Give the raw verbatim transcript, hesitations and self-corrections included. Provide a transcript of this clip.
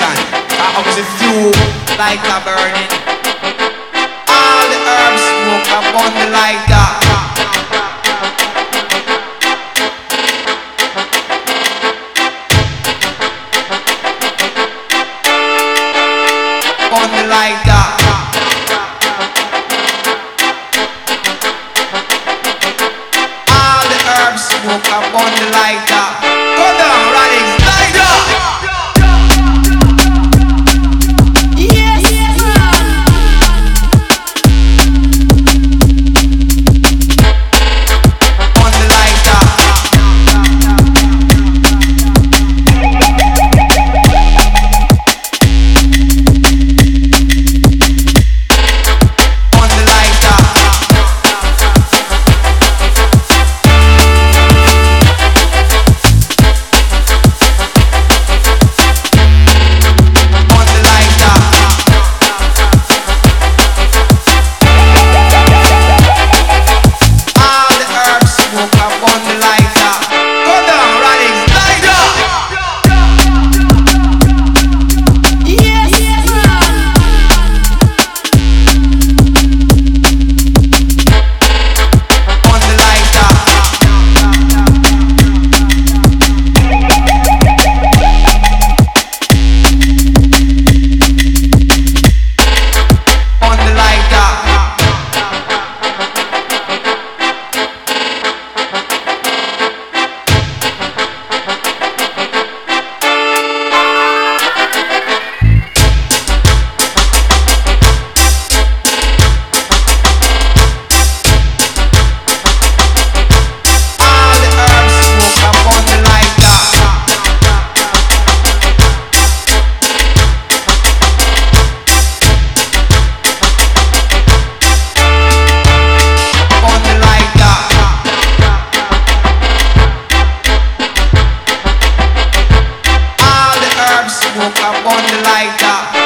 ignition. I was a fuel like a burning. All the herbs smoke upon the lighter. On the lighter. All the herbs smoke upon the lighter. Go down, Radix, lighter. Yes, yes, on the lighter. On the lighter. On the lighter. All the herbs smoke up on the lighter. Go down, Radix, lighter. Yes, yes, on the lighter. On the lighter. All the herbs smoke up on the lighter. On the lighter. All the herbs smoke up on the lighter.